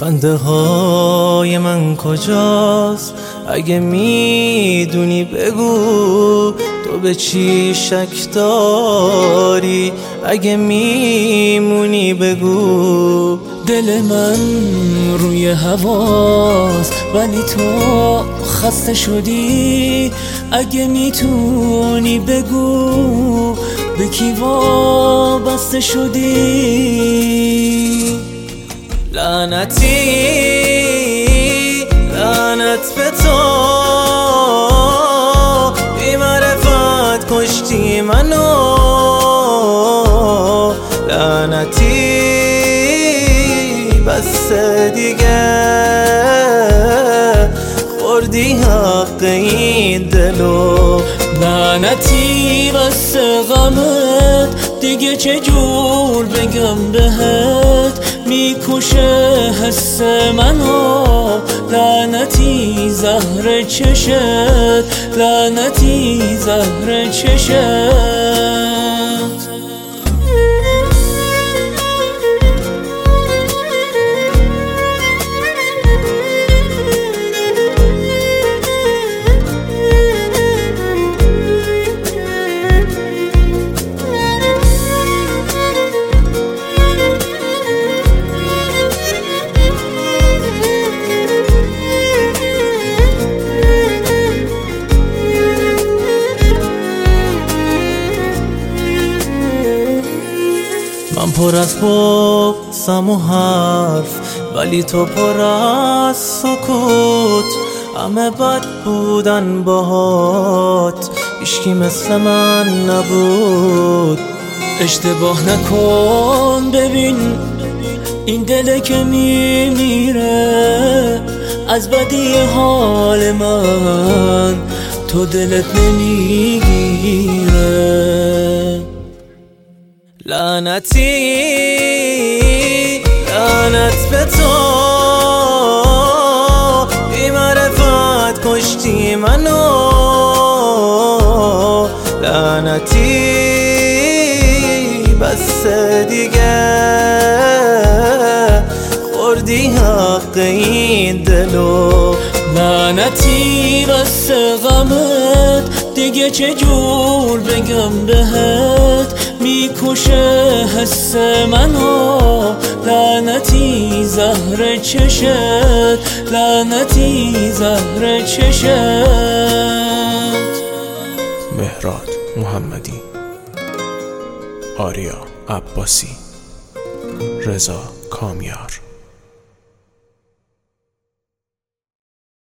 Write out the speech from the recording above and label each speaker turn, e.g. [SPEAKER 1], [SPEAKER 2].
[SPEAKER 1] خنده های من کجاست؟ اگه میدونی بگو تو به چی شک داری؟ اگه میمونی بگو.
[SPEAKER 2] دل من روی هواست ولی تو خسته شدی. اگه میتونی بگو به کی وابسته شدی؟
[SPEAKER 1] لعنتی لعنت به تو، بی معرفت کشتی منو. لعنتی بس دیگه خوردی حق این دلو.
[SPEAKER 2] لعنتی بس غمت دیگه چجور بگم بهت، میکشه حس منو. لعنتی زهر چشت، لعنتی زهر چشت.
[SPEAKER 1] من پر از بغضم و حرف، ولی تو پر از سکوت. همه بد بودن باهات، هیچکی مثل من نبود.
[SPEAKER 2] اشتباه نکن ببین این دل که میمیره، از بدی حال من تو دلت نمیگیره.
[SPEAKER 1] لعنتی لعنت به تو، بی معرفت کشتی منو. لعنتی بس دیگه خوردی حق این دلو.
[SPEAKER 2] لعنتی بس غمت دیگه چجور بگم بهت، میکشه حس منو. لعنتی زهر چشت، لعنتی زهر چشت.
[SPEAKER 3] مهراد محمدی، آریا عباسی، رضا کامیار.